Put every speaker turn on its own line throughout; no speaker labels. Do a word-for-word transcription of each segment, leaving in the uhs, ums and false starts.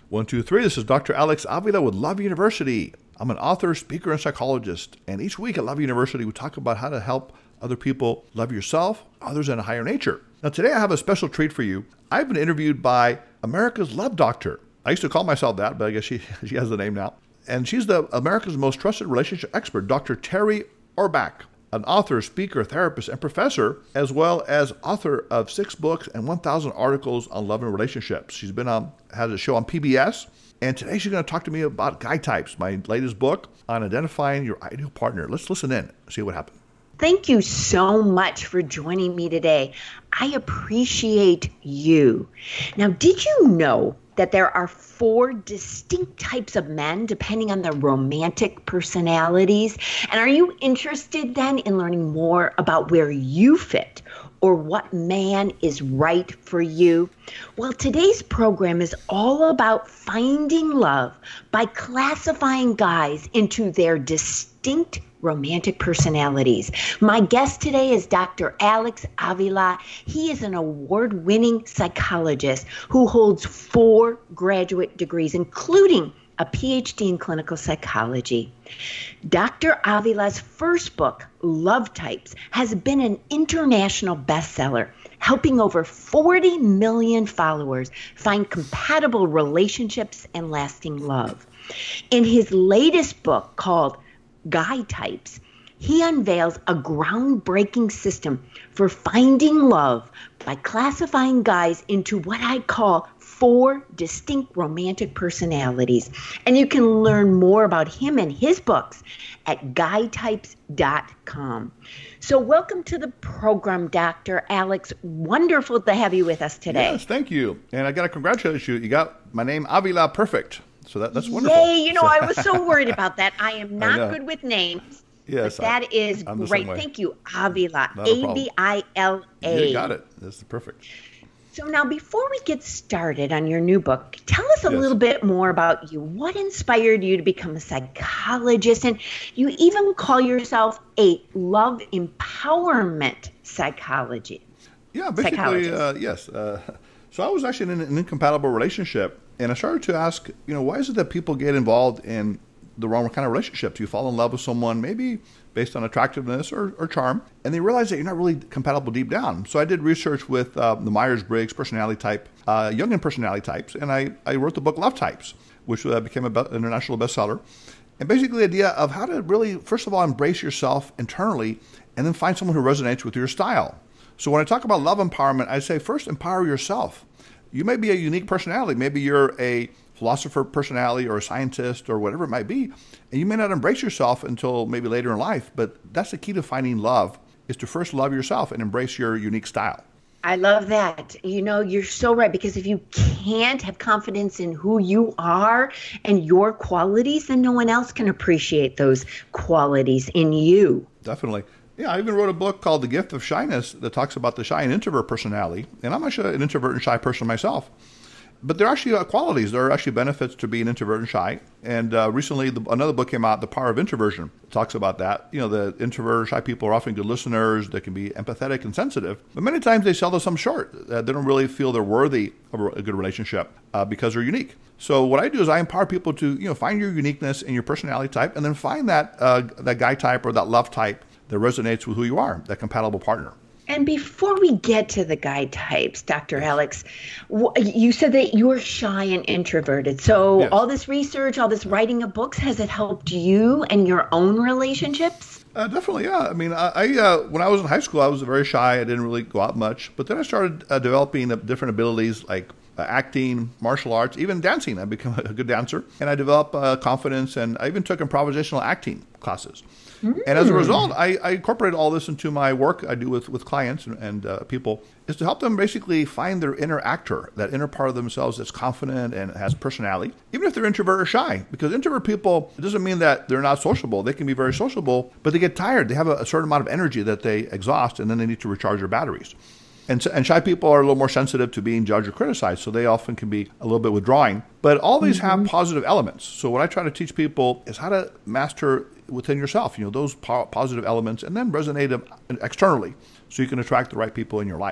One, two, three. This is Doctor Alex Avila with Love University. I'm an author, speaker, and psychologist. And each week at Love University, we talk about how to help other people love yourself, others, and a higher nature. Now, today I have a special treat for you. I've been interviewed by America's Love Doctor. I used to call myself that, but I guess she, she has the name now. And she's the America's most trusted relationship expert, Doctor Terry Orbach, an author, speaker, therapist, and professor, as well as author of six books and one thousand articles on love and relationships. She's been on, has a show on P B S, and today she's going to talk to me about guy types, my latest book on identifying your ideal partner. Let's listen in, see what happens.
Thank you so much for joining me today. I appreciate you. Now, did you know that there are four distinct types of men depending on their romantic personalities? And are you interested then in learning more about where you fit or what man is right for you? Well, today's program is all about finding love by classifying guys into their distinct romantic personalities. My guest today is Doctor Alex Avila. He is an award-winning psychologist who holds four graduate degrees, including a P H D in clinical psychology. Doctor Avila's first book, Love Types, has been an international bestseller, helping over forty million followers find compatible relationships and lasting love. In his latest book called Guy Types, he unveils a groundbreaking system for finding love by classifying guys into what I call four distinct romantic personalities. And you can learn more about him and his books at guy types dot com. So welcome to the program, Doctor Alex. Wonderful to have you with us today.
Yes, thank you. And I got to congratulate you. You got my name Avila perfect. So that, that's wonderful.
Yay, you know, I was so worried about that. I am not good with names.
Yes.
But that I, is
I'm
great. Thank you, Avila. A B I L A.
You got it. That's perfect.
So now, before we get started on your new book, tell us a
yes.
little bit more about you. What inspired you to become a psychologist? And you even call yourself a love empowerment psychology.
Yeah, basically, uh, yes. Uh, so I was actually in an incompatible relationship. And I started to ask, you know, why is it that people get involved in the wrong kind of relationships? You fall in love with someone, maybe based on attractiveness or, or charm, and they realize that you're not really compatible deep down. So I did research with uh, the Myers-Briggs personality type, uh, Jungian personality types, and I, I wrote the book Love Types, which uh, became an be- international bestseller. And basically the idea of how to really, first of all, embrace yourself internally, and then find someone who resonates with your style. So when I talk about love empowerment, I say first empower yourself. You may be a unique personality. Maybe you're a philosopher personality or a scientist or whatever it might be, and you may not embrace yourself until maybe later in life, but that's the key to finding love, is to first love yourself and embrace your unique style.
I love that. You know, you're so right, because if you can't have confidence in who you are and your qualities, then no one else can appreciate those qualities in you.
Definitely. Yeah, I even wrote a book called The Gift of Shyness that talks about the shy and introvert personality. And I'm actually an introvert and shy person myself. But there are actually uh, qualities. There are actually benefits to being introvert and shy. And uh, recently, the, another book came out, The Power of Introversion. It talks about that. You know, the introvert or shy people are often good listeners. They can be empathetic and sensitive. But many times they sell themselves short. Uh, they don't really feel they're worthy of a, a good relationship uh, because they're unique. So what I do is I empower people to, you know, find your uniqueness in your personality type, and then find that uh, that guy type or that love type that resonates with who you are, that compatible partner.
And before we get to the guy types, Doctor Alex, you said that you're shy and introverted. So
yes.
all this research, all this writing of books, has it helped you and your own relationships?
Uh, definitely, yeah. I mean, I, I uh, when I was in high school, I was very shy. I didn't really go out much. But then I started uh, developing uh, different abilities like uh, acting, martial arts, even dancing. I became a good dancer. And I developed uh, confidence, and I even took improvisational acting classes. Mm. And as a result, I, I incorporated all this into my work I do with, with clients and, and uh, people, is to help them basically find their inner actor, that inner part of themselves that's confident and has personality, even if they're introvert or shy. Because introvert people, it doesn't mean that they're not sociable. They can be very sociable, but they get tired. They have a, a certain amount of energy that they exhaust, and then they need to recharge their batteries. And, and shy people are a little more sensitive to being judged or criticized, so they often can be a little bit withdrawing. But all these mm-hmm. have positive elements. So what I try to teach people is how to master within yourself, you know, those po- positive elements, and then resonate them externally so you can attract the right people in your life.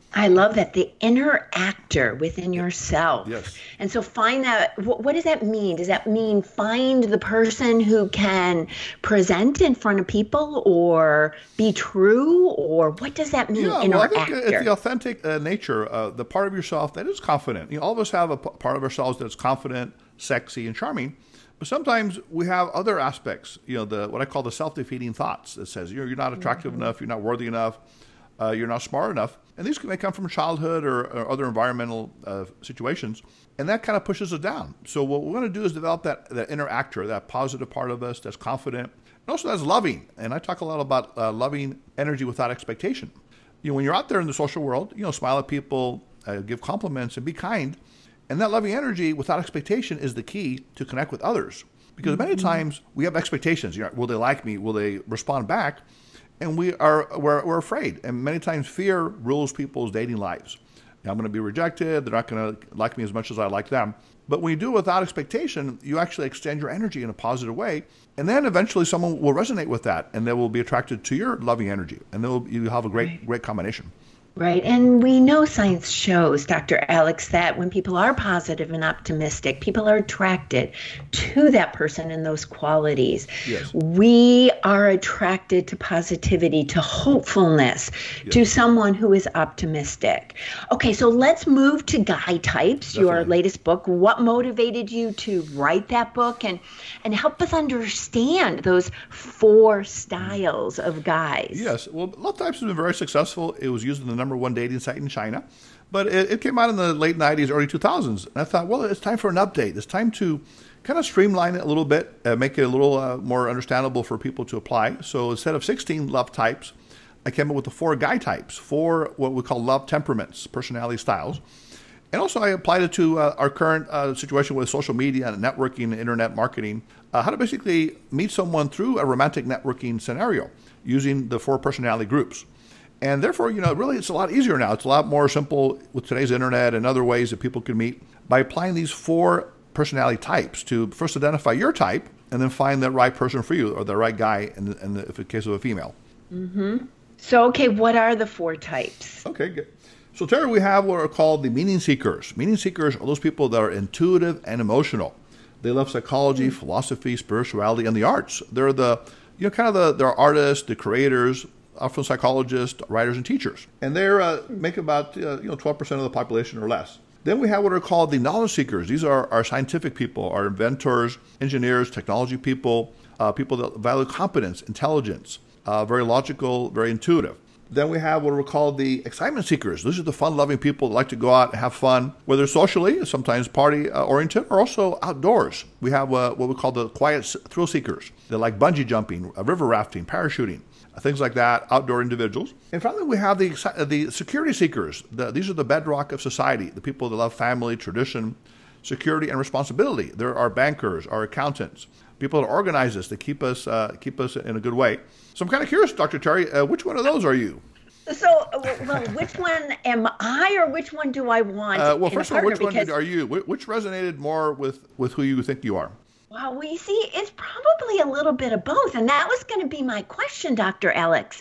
I love that, the inner actor within yourself.
Yes.
And so find that, what, what does that mean? Does that mean find the person who can present in front of people or be true? Or what does that mean,
Yeah,
inner
well, I think
actor?
it's the authentic uh, nature, uh, the part of yourself that is confident. You know, all of us have a p- part of ourselves that's confident, sexy, and charming. But sometimes we have other aspects, you know, the what I call the self-defeating thoughts that says, you're, you're not attractive
Mm-hmm.
enough, you're not worthy enough, uh, you're not smart enough. And these may come from childhood or, or other environmental uh, situations. And that kind of pushes us down. So what we're going to do is develop that, that inner actor, that positive part of us that's confident, and also that's loving. And I talk a lot about uh, loving energy without expectation. You know, when you're out there in the social world, you know, smile at people, uh, give compliments, and be kind. And that loving energy without expectation is the key to connect with others. Because many times we have expectations. You know, will they like me? Will they respond back? And we are we're, we're afraid. And many times fear rules people's dating lives. I'm going to be rejected. They're not going to like me as much as I like them. But when you do it without expectation, you actually extend your energy in a positive way. And then eventually someone will resonate with that, and they will be attracted to your loving energy. And then you'll have a great,
Right.
great combination.
Right. And we know science shows, Doctor Alex, that when people are positive and optimistic, people are attracted to that person and those qualities.
Yes.
We are attracted to positivity, to hopefulness,
Yes.
to someone who is optimistic. Okay, so let's move to Guy Types, your
Definitely.
latest book. What motivated you to write that book, and, and help us understand those four styles of guys?
Yes. Well, Love Types has been very successful. It was used in the number one dating site in China. But it, it came out in the late nineties, early two thousands. And I thought, well, it's time for an update. It's time to kind of streamline it a little bit, uh, make it a little uh, more understandable for people to apply. So instead of sixteen love types, I came up with the four guy types, four what we call love temperaments, personality styles. And also I applied it to uh, our current uh, situation with social media and networking and internet marketing, uh, how to basically meet someone through a romantic networking scenario using the four personality groups. And therefore, you know, really it's a lot easier now. It's a lot more simple with today's internet and other ways that people can meet by applying these four personality types to first identify your type and then find the right person for you, or the right guy in the, in the, if the case of a female.
So, okay, what are the four types?
Okay, good. So, Terry, we have what are called the meaning seekers. Meaning seekers are those people that are intuitive and emotional. They love psychology, philosophy, spirituality, and the arts. They're the, you know, kind of the, they're artists, the creators, often psychologists, writers, and teachers. And they're uh, make about, uh, you know, twelve percent of the population or less. Then we have what are called the knowledge seekers. These are our scientific people, our inventors, engineers, technology people, uh, people that value competence, intelligence, uh, very logical, very intuitive. Then we have what are called the excitement seekers. These are the fun-loving people that like to go out and have fun, whether socially, sometimes party-oriented, or also outdoors. We have uh, what we call the quiet thrill seekers. They like bungee jumping, uh, river rafting, parachuting, uh, things like that, outdoor individuals. And finally, we have the exci- uh, the security seekers. The, these are the bedrock of society, the people that love family, tradition, security, and responsibility. There are bankers, our accountants, people that organize us, that keep us uh, keep us in a good way. So I'm kind of curious, Doctor Terry, uh, which one of those are you?
So, uh, well, which one am I, or which one do I want?
Uh, well,
in a
first of all, which
partner?
one
Because,
are you? Wh- Which resonated more with, with who you think you are?
wow, well, you see, it's probably a little bit of both. And that was going to be my question, Doctor Alex.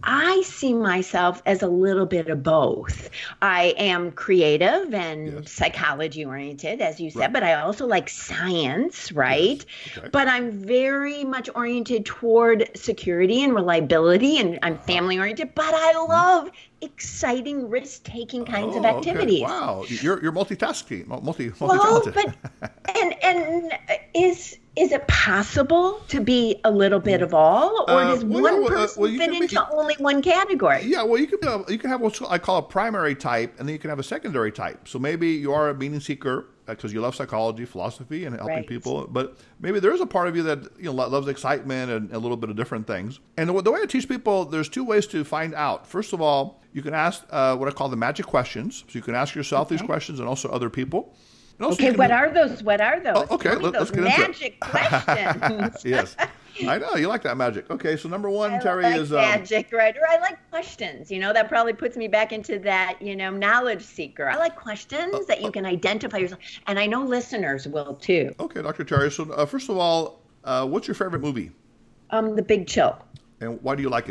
I see myself as a little bit of both. I am creative and
Yes.
psychology oriented, as you said,
Right.
but I also like science, right?
Yes. Okay.
But I'm very much oriented toward security and reliability, and I'm family oriented, but I love exciting, risk taking kinds of
Oh, okay.
activities.
Wow, you're you're multitasking, multi multi
Well,
talented.
but and and is is it possible to be a little bit of all, or
Uh,
does
well,
one
yeah, well, uh,
person
well, you
fit
can be-
into only one category?
Yeah, well, you can uh, you can have what I call a primary type, and then you can have a secondary type. So maybe you are a meaning seeker because you love psychology, philosophy, and helping
Right.
people. But maybe there is a part of you that you know lo- loves excitement and a little bit of different things. And the, the way I teach people, there's two ways to find out. First of all, you can ask uh, what I call the magic questions. So you can ask yourself these
Okay.
questions and also other people. And also
Okay,
you can
what
do-
are those? What are those?
Oh, okay,
Tell me
let- let's
those
get into it.
magic questions.
Yes, I know you like that magic. Okay, so number one,
I
Terry,
like
is um,
magic, right? Or I like questions. You know, that probably puts me back into that, you know, knowledge seeker. I like questions that you can identify yourself, and I know listeners will too.
okay, Doctor Terry. So uh, first of all, uh, what's your favorite movie,
Um, The Big Chill.
and why do you like it?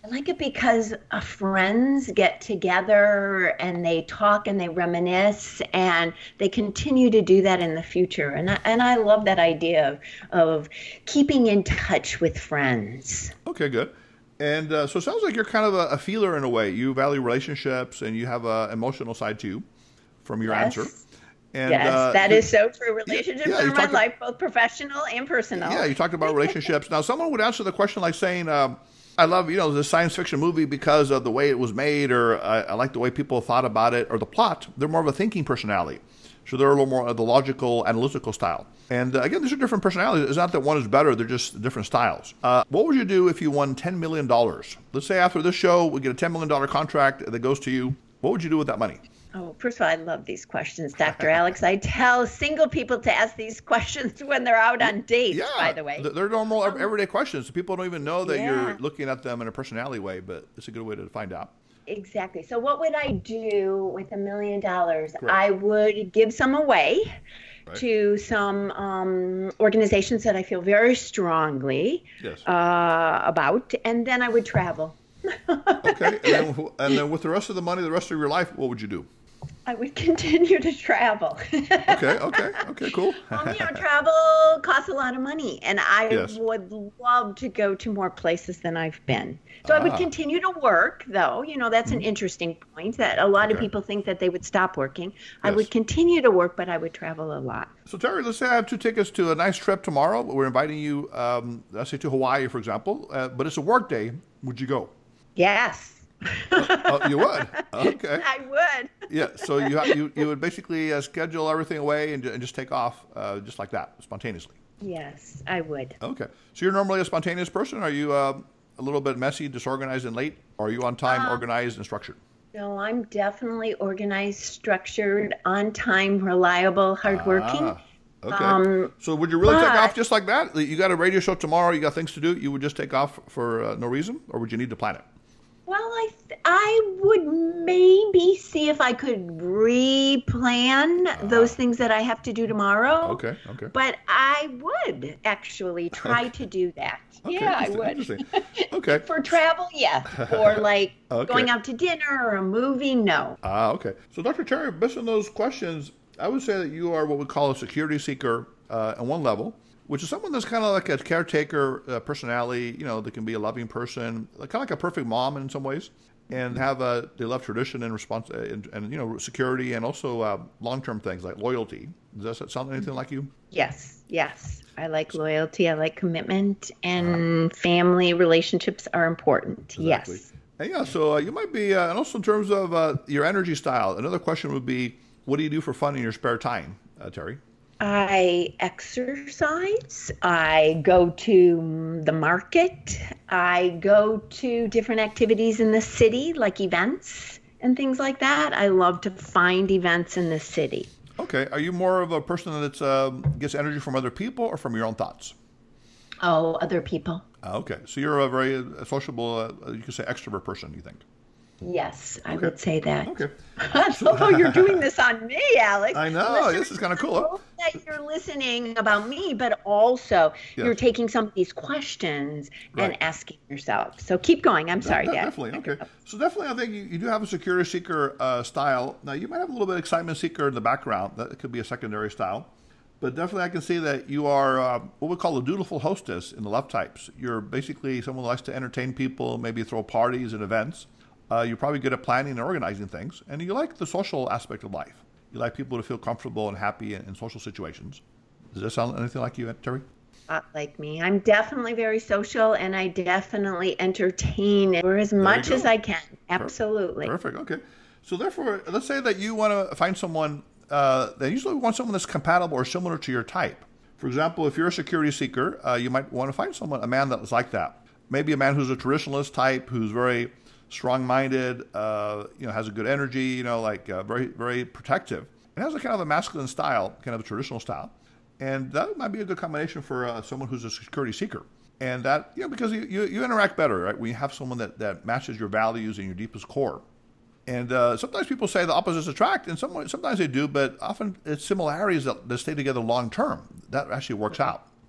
I like it because uh, friends get together and they talk and they reminisce and they continue to do that in the future. And I, and I love that idea of, of keeping in touch with friends.
Okay, good. And uh, so it sounds like you're kind of a, a feeler in a way. You value relationships and you have an emotional side too from your
Yes.
answer. And,
Yes,
uh,
that
you-
is so true. Relationships
yeah,
are
you
in my
talked-
life, both professional and personal.
Yeah, you talked about relationships. Now, someone would answer the question like saying, um, I love, you know, the science fiction movie because of the way it was made, or I, I like the way people thought about it, or the plot. They're more of a thinking personality. So they're a little more of the logical, analytical style. And uh, again, these are different personalities. It's not that one is better. They're just different styles. Uh, what would you do if you won ten million dollars? Let's say after this show, we get a ten million dollars contract that goes to you. What would you do with that money?
Oh, first of all, I love these questions, Doctor Alex. I tell single people to ask these questions when they're out on dates,
Yeah,
by the way.
th- they're normal ev- everyday questions. People don't even know that
Yeah.
you're looking at them in a personality way, but it's a good way to find out.
Exactly. So what would I do with a million dollars?
Correct.
I would give some away
Right.
to some um, organizations that I feel very strongly
Yes.
uh, about, and then I would travel.
Okay. And then, wh- and then with the rest of the money, the rest of your life, what would you do?
I would continue to travel.
Okay. Okay. Okay. Cool.
Um, you know, travel costs a lot of money, and I
Yes.
would love to go to more places than I've been. So I would
Ah.
continue to work, though. You know, that's an interesting point that a lot of
Okay.
people think that they would stop working. I
Yes.
would continue to work, but I would travel a lot.
So Terry, let's say I have two tickets to a nice trip tomorrow. We're inviting you, um, let's say to Hawaii, for example, uh, but it's a work day. Would you go?
Yes.
Oh, you would. Okay.
I would.
Yeah. So you ha- you you would basically uh, schedule everything away and, ju- and just take off uh, just like that, spontaneously.
Yes, I would.
Okay. So you're normally a spontaneous person. Are you uh, a little bit messy, disorganized, and late? Or are you on time,
Uh,
organized, and structured?
No, I'm definitely organized, structured, on time, reliable, hardworking.
Ah, okay.
Um,
so would you really take
but-
off just like that? You got a radio show tomorrow. You got things to do. You would just take off for uh, no reason, or would you need to plan it?
Well, I th- I would maybe see if I could re-plan those things that I have to do tomorrow.
Okay. Okay.
But I would actually try to do that.
Okay,
yeah, I
interesting,
would.
interesting. Okay.
For travel, yes. Or like
Okay.
going out to dinner or a movie, no.
Ah, okay. So, Doctor Terry, based on those questions, I would say that you are what we call a security seeker uh, on one level, which is someone that's kind of like a caretaker uh, personality. You know, they can be a loving person, like, kind of like a perfect mom in some ways, and have a they love tradition and response uh, and, and you know security and also uh, long term things like loyalty. Does that sound anything like you?
Yes, yes. I like loyalty. I like commitment, and family relationships are important.
Exactly.
Yes.
And yeah, so uh, you might be, uh, and also in terms of uh, your energy style, another question would be, what do you do for fun in your spare time, uh, Terry?
I exercise. I go to the market. I go to different activities in the city, like events and things like that. I love to find events in the city.
Okay. Are you more of a person that um, gets energy from other people or from your own thoughts?
Oh, other people.
Ah, okay. So you're a very uh, sociable, uh, you could say extrovert person, you think?
Yes, I
Okay.
would say that.
Okay.
Oh, you're doing this on me, Alex.
I know.
Listeners,
This is kinda cool, huh?
know that you're listening about me, but also
Yes.
you're taking some of these questions and
Right.
asking yourself. So keep going. I'm sorry,
De-
Dad.
Definitely. Okay. So definitely, I think you, you do have a security seeker uh, style. Now, you might have a little bit of excitement seeker in the background. That could be a secondary style. But definitely, I can see that you are uh, what we call a dutiful hostess in the love types. You're basically someone who likes to entertain people, maybe throw parties and events. Uh, you're probably good at planning and organizing things. And you like the social aspect of life. You like people to feel comfortable and happy in, in social situations. Does that sound anything like you, Terry?
Not like me. I'm definitely very social, and I definitely entertain for as much
go.
as I can. Absolutely.
Perfect. Okay. So therefore, let's say that you want to find someone. Uh, they usually want someone that's compatible or similar to your type. For example, if you're a security seeker, uh, you might want to find someone, a man that's like that. Maybe a man who's a traditionalist type, who's very strong-minded, uh, you know, has a good energy, you know, like uh, very, very protective, and has a kind of a masculine style, kind of a traditional style. And that might be a good combination for uh, someone who's a security seeker. And that, you know, because you, you, you interact better, right? When you have someone that, that matches your values and your deepest core. And uh, sometimes people say the opposites attract, and some, sometimes they do, but often it's similarities that, that stay together long term. That actually works out.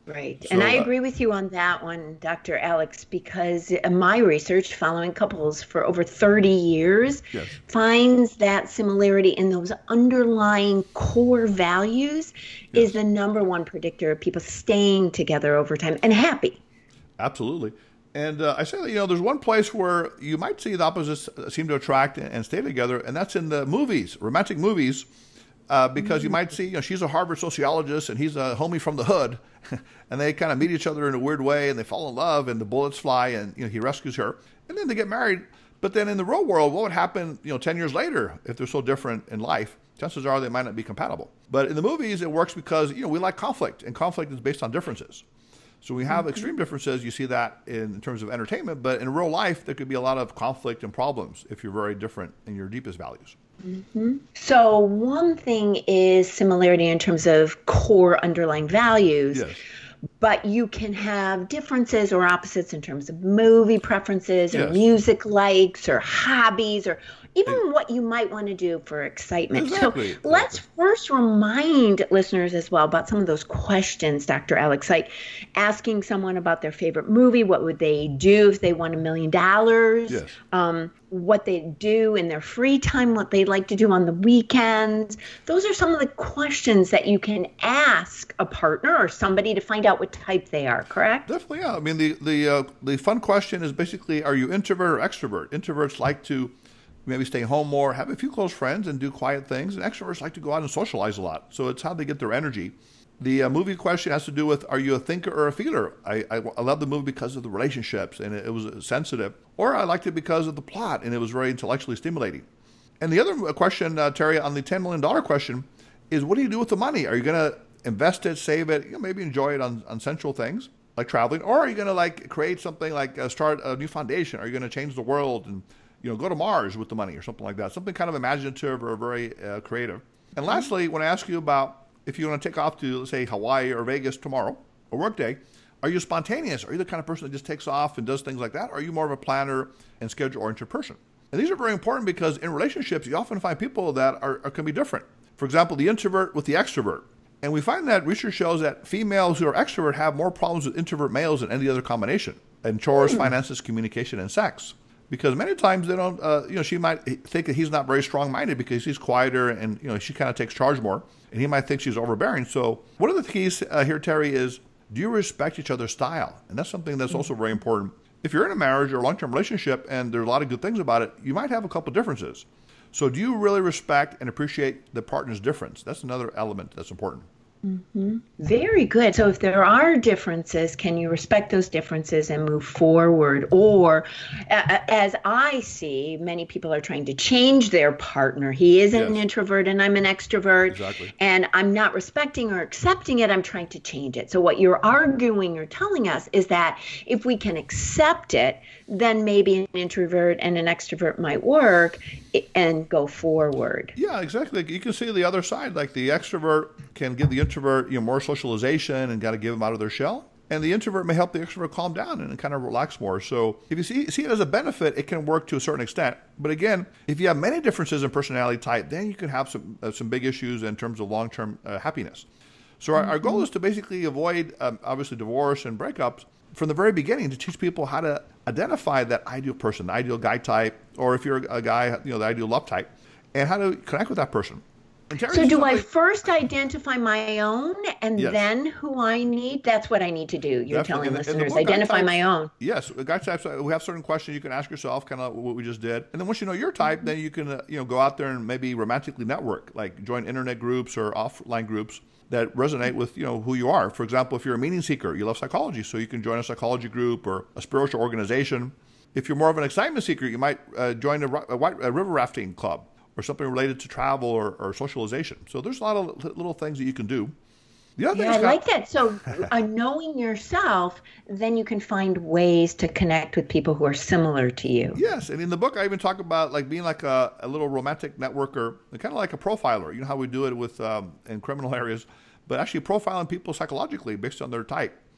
Right. And I
So, uh,
agree with you on that one, Doctor Alex, because my research following couples for over thirty years
yes,
finds that similarity in those underlying core values is
yes,
the number one predictor of people staying together over time and happy.
absolutely. And uh, I say that, you know, there's one place where you might see the opposites seem to attract and stay together, and that's in the movies, romantic movies. Uh, because you might see, you know, she's a Harvard sociologist and he's a homie from the hood, and they kind of meet each other in a weird way, and they fall in love, and the bullets fly, and you know he rescues her, and then they get married. But then in the real world, what would happen, you know, ten years later if they're so different in life? Chances are they might not be compatible. But in the movies, it works because you know we like conflict, and conflict is based on differences. So we have mm-hmm. extreme differences. You see that in, in terms of entertainment, but in real life, there could be a lot of conflict and problems if you're very different in your deepest values.
Mm-hmm. So one thing is similarity in terms of core underlying values,
Yes.
but you can have differences or opposites in terms of movie preferences or
Yes.
music likes or hobbies or even it, what you might want to do for excitement.
Exactly,
So
exactly.
let's first remind listeners as well about some of those questions, Doctor Alex, like asking someone about their favorite movie, what would they do if they won a million dollars?
Yes.
Um, what they do in their free time, what they like to do on the weekends. Those are some of the questions that you can ask a partner or somebody to find out what type they are, correct?
Definitely, yeah. I mean, the the uh, the fun question is basically, are you introvert or extrovert? Introverts like to maybe stay home more, have a few close friends, and do quiet things. And extroverts like to go out and socialize a lot. So it's how they get their energy. The uh, movie question has to do with, are you a thinker or a feeler? I, I, I love the movie because of the relationships, and it, it was sensitive. Or I liked it because of the plot, and it was very intellectually stimulating. And the other question, uh, Terry, on the ten million dollars question is, what do you do with the money? Are you going to invest it, save it, you know, maybe enjoy it on, on sensual things like traveling? Or are you going to like create something like uh, start a new foundation? Are you going to change the world and you know go to Mars with the money or something like that? Something kind of imaginative or very uh, creative. And lastly, when I ask you about if you want to take off to, let's say, Hawaii or Vegas tomorrow, a work day, are you spontaneous? Are you the kind of person that just takes off and does things like that? Or are you more of a planner and schedule-oriented person? And these are very important because in relationships, you often find people that are, are can be different. For example, the introvert with the extrovert. And we find that research shows that females who are extrovert have more problems with introvert males than any other combination in chores, mm. finances, communication, and sex. Because many times they don't, uh, you know, she might think that he's not very strong-minded because he's quieter and, you know, she kind of takes charge more. And he might think she's overbearing. So one of the keys uh, here, Terry, is do you respect each other's style? And that's something that's also very important. If you're in a marriage or a long-term relationship and there are a lot of good things about it, you might have a couple differences. So do you really respect and appreciate the partner's difference? That's another element that's important.
Mm-hmm. Very good. So if there are differences, can you respect those differences and move forward? Or uh, as I see, many people are trying to change their partner. He is an
Yes.
introvert and I'm an extrovert.
Exactly.
And I'm not respecting or accepting it. I'm trying to change it. So what you're arguing or telling us is that if we can accept it, then maybe an introvert and an extrovert might work and go forward.
Yeah, exactly. You can see the other side. Like the extrovert can give the introvert, you know, more socialization and got to give them out of their shell. And the introvert may help the extrovert calm down and kind of relax more. So if you see, see it as a benefit, it can work to a certain extent. But again, if you have many differences in personality type, then you can have some uh, some big issues in terms of long-term uh, happiness. So our, mm-hmm. our goal is to basically avoid, um, obviously, divorce and breakups from the very beginning, to teach people how to identify that ideal person, the ideal guy type, or if you're a guy, you know, the ideal love type, and how to connect with that person.
So do I first identify my own and
Yes.
then who I need? That's what I need to do. You're
Definitely.
telling
In the- in the
listeners,
book,
identify
guy
my
types-
own.
Yes, the guy types. uh, We have certain questions you can ask yourself, kind of what we just did, and then once you know your type, then you can uh, you know go out there and maybe romantically network, like join internet groups or offline groups that resonate with you know who you are. For example, if you're a meaning seeker, you love psychology, so you can join a psychology group or a spiritual organization. If you're more of an excitement seeker, you might uh, join a, a, white, a river rafting club or something related to travel or, or socialization. So there's a lot of little things that you can do. The other
Yeah,
thing
I
is
like that. So uh, knowing yourself, then you can find ways to connect with people who are similar to you.
Yes, and in the book I even talk about like being like a, a little romantic networker, kind of like a profiler. You know how we do it with um, in criminal areas, but actually profiling people psychologically based on their type.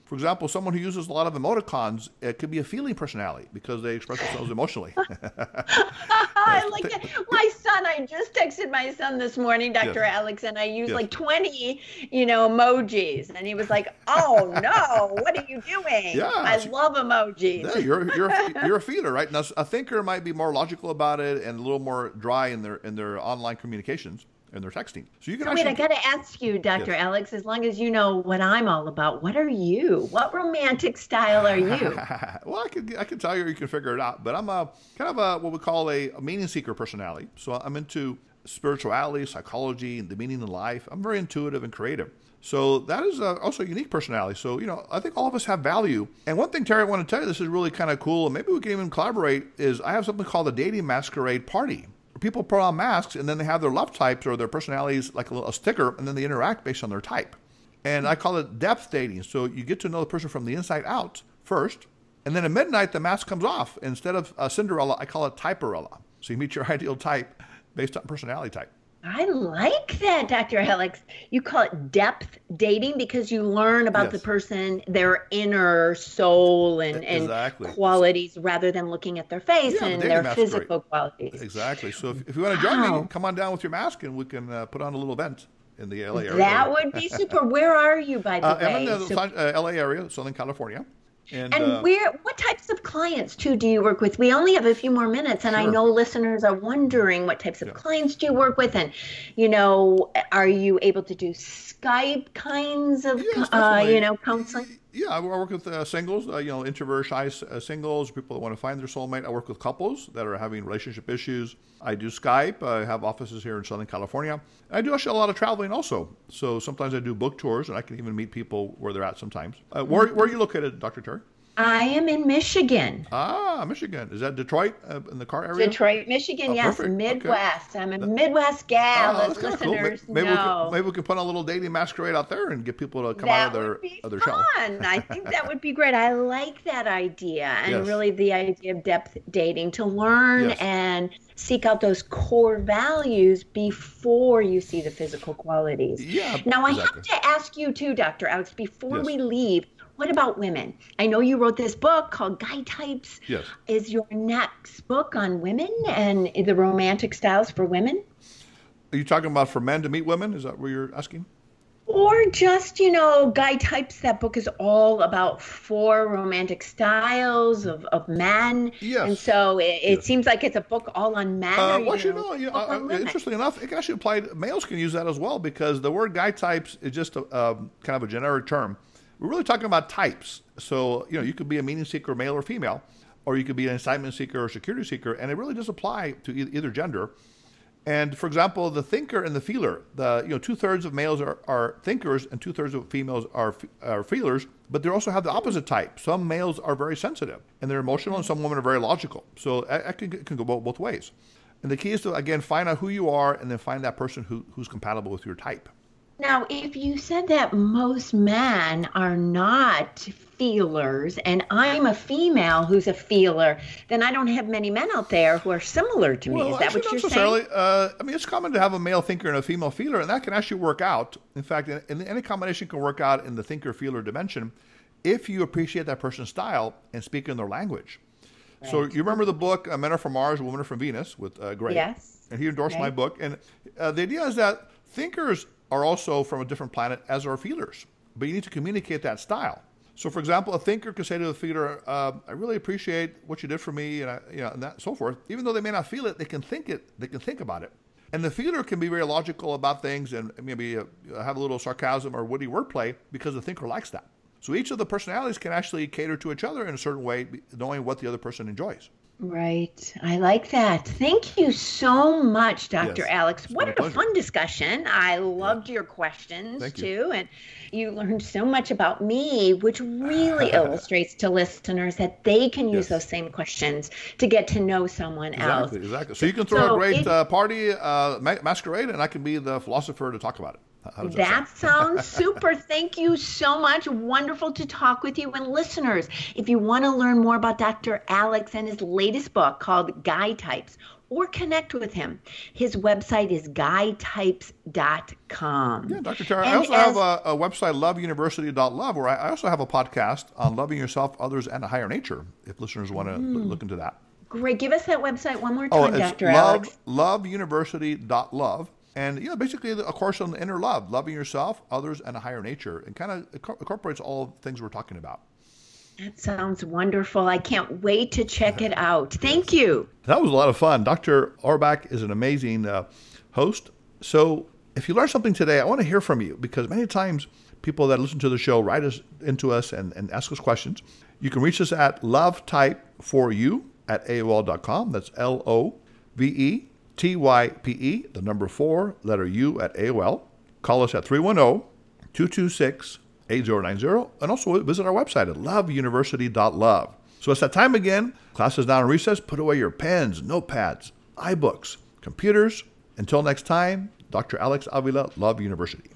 For example, someone who uses a lot of emoticons, it could be a feeling personality because they express themselves emotionally.
I like it. My son, I just texted my son this morning, Doctor
Yes.
Alex, and I used
Yes.
like twenty, you know, emojis. And he was like, oh no, what are you doing?
Yeah.
I love emojis.
Yeah, you're you're a- you're a feeler, right? Now, a thinker might be more logical about it and a little more dry in their in their online communications and their texting. So you can
Wait,
actually
I got to ask you, Doctor
Yes.
Alex, as long as you know what I'm all about, what are you? What romantic style are you?
well, I can I can tell you, or you can figure it out. But I'm a kind of a what we call a, a meaning seeker personality. So I'm into spirituality, psychology, and the meaning of life. I'm very intuitive and creative. So that is uh also a unique personality. So, you know, I think all of us have value. And one thing, Terry, I want to tell you, this is really kind of cool, and maybe we can even collaborate, is I have something called the Dating Masquerade Party. Where people put on masks, and then they have their love types or their personalities like a, little, a sticker, and then they interact based on their type. And I call it depth dating. So you get to know the person from the inside out first, and then at midnight, the mask comes off. Instead of uh, Cinderella, I call it Typerella. So you meet your ideal type based on personality type.
I like that, Doctor Alex. You call it depth dating because you learn about
Yes.
the person, their inner soul and, and
Exactly.
qualities rather than looking at their face
Yeah, the
and
dating
their
masquerade.
physical qualities.
Exactly. So if, if you want to join
Wow.
me, come on down with your mask, and we can uh, put on a little event in the L A area.
That would be super. Where are you, by the
uh,
way?
I'm in the
So-
uh, L A area, Southern California. And,
and
uh,
where? What types of clients too do you work with? We only have a few more minutes, and I
Sure.
know listeners are wondering what types of
Yeah.
clients do you work with, and you know, are you able to do Skype kinds of,
Yes,
uh,
definitely.
you know, counseling?
Yeah, I work with uh, singles, uh, you know, introvert, shy uh, singles, people that want to find their soulmate. I work with couples that are having relationship issues. I do Skype. I have offices here in Southern California. I do actually a lot of traveling also. So sometimes I do book tours, and I can even meet people where they're at sometimes. Uh, where, where are you located, Doctor Terry?
I am in Michigan.
Ah, Michigan. Is that Detroit uh, in the car area?
Detroit, Michigan,
Oh,
yes,
perfect. Okay.
Midwest. I'm a Midwest gal,
Oh,
as
that's kind of cool.
listeners
Maybe, maybe, we
know.
can, maybe we can put on a little dating masquerade out there and get people to come
That
out of their,
would be
of their shell.
fun. I think that would be great. I like that idea, and
Yes.
really the idea of depth dating to learn
Yes.
and seek out those core values before you see the physical qualities.
Yeah,
Now, I
exactly.
have to ask you too, Doctor Alex, before
Yes.
we leave. What about women? I know you wrote this book called Guy Types.
Yes.
Is your next book on women and the romantic styles for women?
Are you talking about for men to meet women? Is that what you're asking?
Or just, you know, Guy Types, that book is all about four romantic styles of, of men.
Yes.
And so it, it
Yes.
seems like it's a book all on men.
Uh,
or,
well, you
know,
know, you,
a book
uh,
on women.
interestingly enough, it can actually apply. Males can use that as well because the word guy types is just a, um, kind of a generic term. We're really talking about types. So, you know, you could be a meaning seeker, male or female, or you could be an excitement seeker or security seeker, and it really does apply to e- either gender. And for example, the thinker and the feeler, the you know two thirds of males are, are thinkers and two thirds of females are f- are feelers, but they also have the opposite type. Some males are very sensitive and they're emotional, and some women are very logical. So I, I can it can go both, both ways. And the key is to again find out who you are, and then find that person who, who's compatible with your type.
Now, if you said that most men are not feelers, and I'm a female who's a feeler, then I don't have many men out there who are similar to me.
Well,
Is that
actually,
what
not
you're
necessarily.
saying?
Uh, I mean, it's common to have a male thinker and a female feeler, and that can actually work out. In fact, in, in any combination can work out in the thinker-feeler dimension if you appreciate that person's style and speak in their language. So you remember the book uh, Men Are From Mars, Women Are From Venus with uh, Gray?
Yes.
And he endorsed my
Right.
book. And uh, the idea is that thinkers are also from a different planet, as are feelers. But you need to communicate that style. So, for example, a thinker could say to a feeler, uh, "I really appreciate what you did for me," and I, you know, and that, so forth. Even though they may not feel it, they can think it. They can think about it. And the feeler can be very logical about things and maybe uh, have a little sarcasm or witty wordplay because the thinker likes that. So each of the personalities can actually cater to each other in a certain way, knowing what the other person enjoys.
Right. I like that. Thank you so much, Doctor
Yes.
Alex.
It's
What
been a
a
pleasure.
fun discussion. I loved your questions
Thank you.
too. And you learned so much about me, which really illustrates to listeners that they can use
Yes.
those same questions to get to know someone else.
Exactly, exactly. So you can throw
So
a great
it-
uh, party uh, ma- masquerade, and I can be the philosopher to talk about it. How does that
That sounds super. Thank you so much. Wonderful to talk with you. And listeners, if you want to learn more about Doctor Alex and his latest book called Guy Types, or connect with him. His website is guy types dot com.
Yeah, Doctor Tara, I
And
also
as-
have a, a website, love university dot love, where I, I also have a podcast on loving yourself, others, and a higher nature, if listeners want to
Mm.
look into that.
Great. Give us that website one more
Oh,
time,
it's
Doctor
love,
Alex.
love university dot love. And, you know, basically a course on inner love, loving yourself, others, and a higher nature. And kind of incorporates all things we're talking about.
That sounds wonderful. I can't wait to check it out. Thank you.
That was a lot of fun. Doctor Auerbach is an amazing uh, host. So if you learned something today, I want to hear from you, because many times people that listen to the show write us into us and, and ask us questions. You can reach us at love type for you at A O L dot com. That's L O V E T Y P E, the number four, letter U at A O L. Call us at three one zero, two two six, eight zero nine zero, and also visit our website at love university dot love. So it's that time again. Class is now in recess. Put away your pens, notepads, iBooks, computers. Until next time, Doctor Alex Avila, Love University.